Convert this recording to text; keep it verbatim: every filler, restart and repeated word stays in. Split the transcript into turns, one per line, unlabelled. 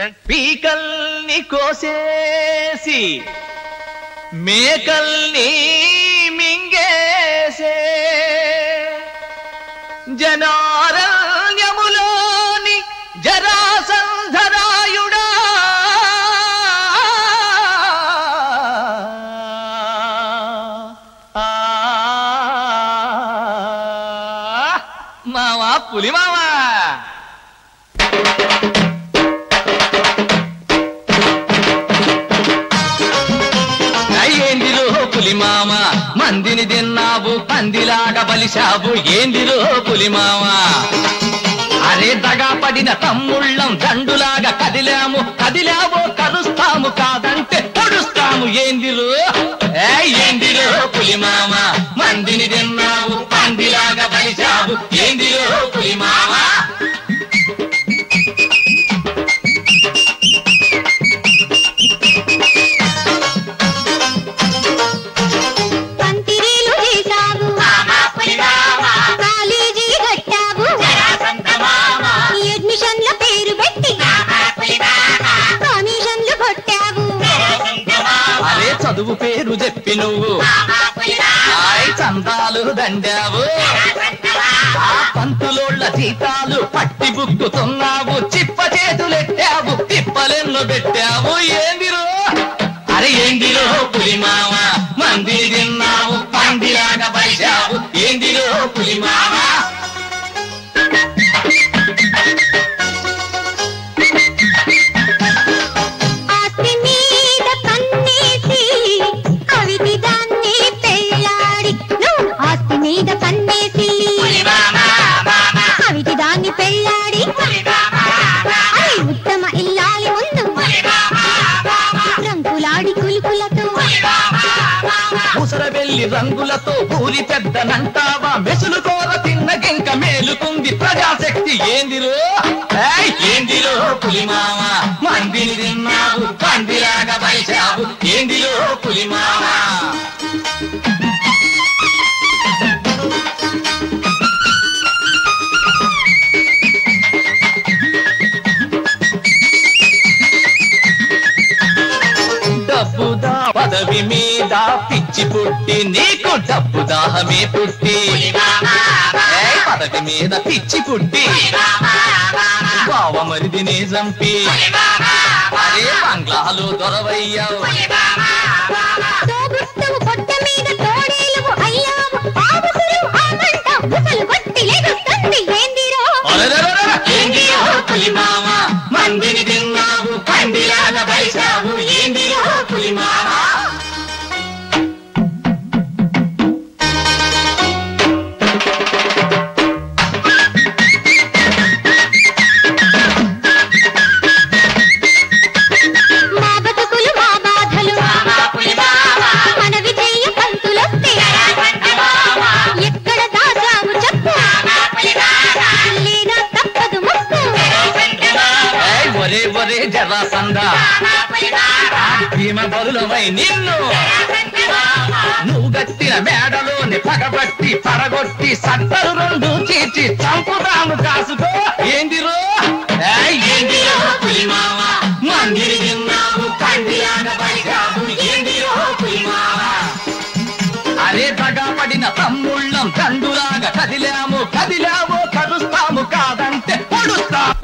పీకల్ని కోసేసి మేకల్ని మింగేసే జనారణ్యములోని జరాసంధరాయుడా మావా పులి మావా పులిమామ మందిని తిన్నావు పందిలాగా బలిశావు ఏందిరో పులిమామ అరే దగా పడిన తమ్ముళ్ళం దండులాగా కదిలాము కదిలావో కరుస్తాము కాదంటే పొడుస్తాము ఏందిరో ఏందిరో పులిమామ మందిని తిన్నావు పందిలాగా బలిశావు ఏందిరో పులిమామ చదువు పేరు చెప్పి నువ్వు చందాలు దండావు ఆ పంతులోళ్ళ జీతాలు పట్టి బుక్కుతున్నావు చిప్ప చేతులెట్టావు తిప్పలెన్ను పెట్టావు ఏందిరో అరే ఏందిరో పులిమామ మంది తిన్నావు పందిలాగా బలిశావు ఏందిరో పులిమామ
ఉత్తమ ఇల్లాలి ముందు రంగులాడి కులుకులతో
ముసర వెళ్ళి రంగులతో పూరి పెద్దనంటావా మెసులు కోర తిన్న గింక మేలుకుంది ప్రజాశక్తి ఏందిరో ఏందిరో పులిమామ మందిని తిన్నావు పందిలాగా బలిశావు ఏందిరో పులిమామ డబ్బుదా పదవి మీద పిచ్చి పుట్టి నీకు డబ్బు దాహమే పుట్టి పదవి మీద పిచ్చి పుట్టి బావ మరిదిని చంపి అరే బంగ్లాలు దొరవయ్యావు మందిని తిన్నావు పందిలాగా బలిశావు ఏందిరో పులిమామ
మా బతుకులు మా బాధలు మన విజయ పంతులొస్తే ఎక్కడ దాచాము చెప్పు లేదా తప్పదు ముక్కు
ఒరే ఒరే జరాసంద భీమ బరులమై నిన్ను నువ్వు గట్టిన మేడలోని పగబట్టి పడగొట్టి సత్తరు రెండు చీచి చంపుదాము కాసుకో ఏందిరో ఏందిరో పులిమామ మందిరి తిన్నావు పందిలాగా బలిశావు ఏందిరో పులిమామ అరే దగా పడిన తమ్ముళ్ళం దండులాగా కదిలాము కదిలా